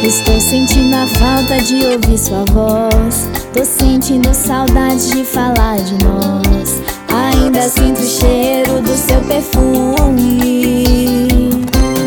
Estou sentindo a falta de ouvir sua voz. Tô sentindo saudade de falar de nós. Ainda sinto o cheiro do seu perfume.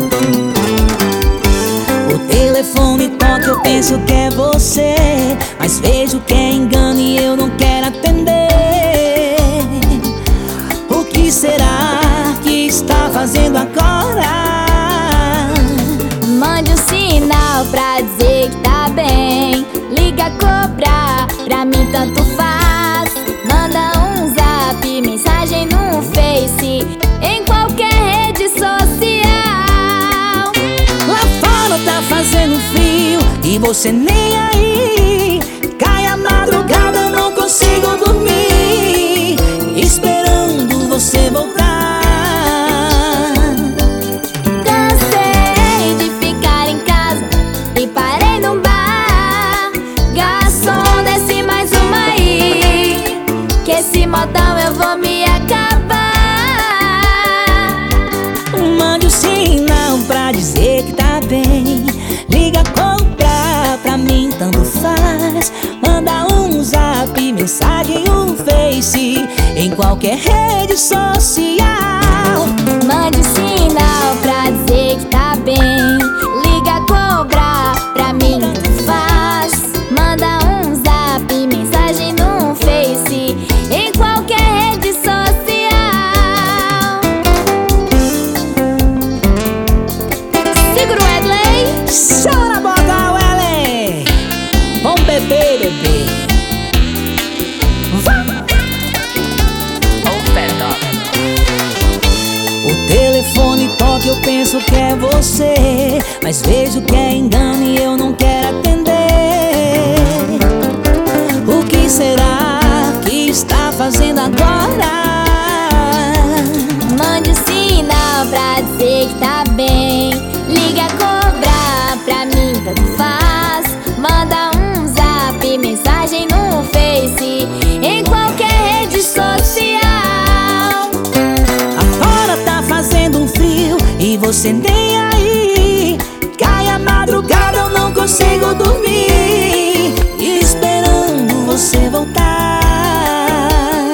O telefone toca, eu penso que é você, mas vejo que é engano e eu não quero atender. O que será que está fazendo agora? Mande um sinal pra dizer que tá bem. Liga, cobrar, pra mim tanto faz. Manda um zap, mensagem no Face, em qualquer rede social. Lá fora tá fazendo frio e você nem aí. Cai a madrugada, eu não consigo dormir, esperando você voltar. Cansei de ficar em casa e parei no bar. Garçom, desce mais uma aí, que esse modão eu vou me acabar. Mande um sinal pra dizer que tá bem. Liga, comprar, pra mim tanto faz. Manda um zap, mensagem, um Face, em qualquer rede social. Mande sinal pra dizer que tá bem. Liga, cobrar, pra mim tanto faz. Manda um zap, mensagem no Face, em qualquer rede social. Segura o Wesley. Chora, bota, Wellen. Vamos beber, bebê. O telefone toca, eu penso que é você, mas vejo que é engano e eu não quero atender. O que será que está fazendo agora? Mande sinal pra dizer que tá bem. Liga, cobrar, pra mim tanto faz. Manda um zap, mensagem no Face, em qualquer rede social. Agora tá fazendo um frio e você nem aí. Cai a madrugada, eu não consigo dormir, esperando você voltar.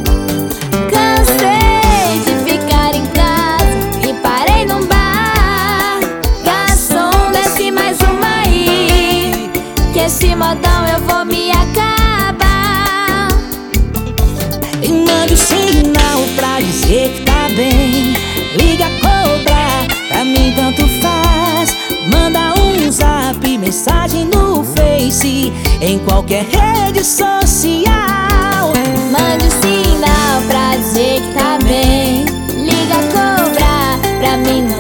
Cansei de ficar em casa e parei num bar. Garçom, desce mais uma aí, que esse modão eu vou me acabar. E mande um sinal pra dizer que tá bem. Liga, cobrar, pra mim tanto faz. Manda um zap, mensagem no Face, em qualquer rede social. Mande sinal pra dizer que tá bem. Liga, cobrar, pra mim